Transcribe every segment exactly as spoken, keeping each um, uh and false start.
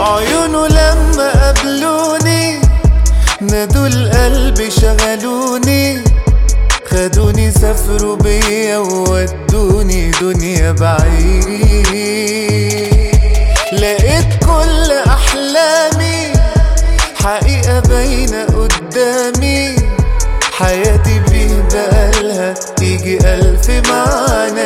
عيونه لما قابلوني نادوا القلب شغلوني، خدوني سافروا بيا وودوني دنيا بعيد. لقيت كل أحلامي حقيقة باينة قدامي، حياتي بيه بقالها يجي ألف معنى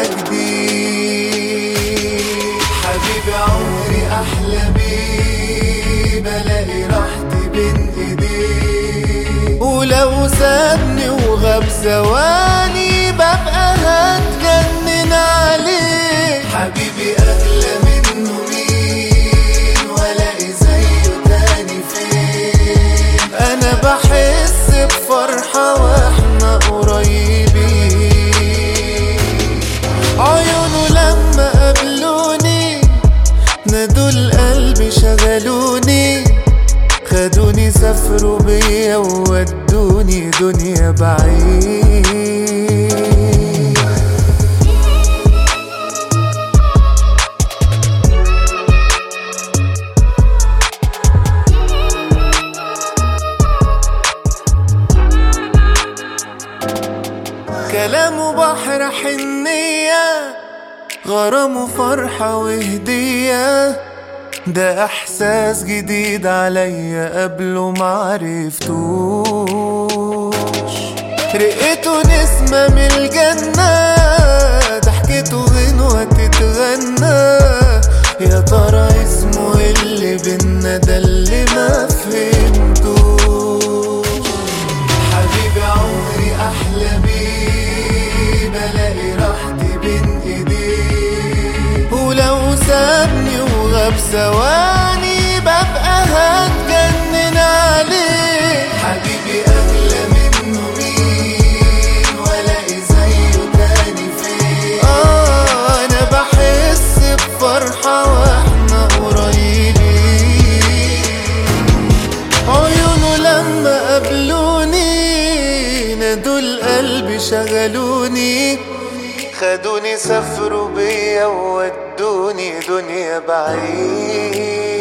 جديد. حبيبي عمري أحلى بيه، بلاقي راحتي بين إيديه، ولو سابني وغاب ثواني ببقى هتجنن عليه. حبيبي أغلى منه مين، ولاقي زيه تاني فين، أنا بحس بفرحة واحنا قريبين. عيونه لما قابلوني نادوا القلب شغلوني، خدوني سافروا بيا وودوني دنيا بعيد. كلامه بحر حنية، غرام فرحة وهدية، ده احساس جديد عليا قبله معرفتوش. رقته نسمة من الجنة، ضحكته غنوة تتغنى، يا ترى اسمه اللي بينا ده اللي ما فهمتوش. حبيبي عمري احلى بيه، بلاقي راحتي بين ايديه، ولو سابني وغاب ثواني ببقى هتجنن عليه. حبيبي أغلى منه مين، ولاقي زيه تاني فين، آه أنا بحس بفرحة واحنا قريبين. عيونه لما قابلوني نادوا القلب شغلوني، خدوني سافروا بيا وودوني دنيا بعيد.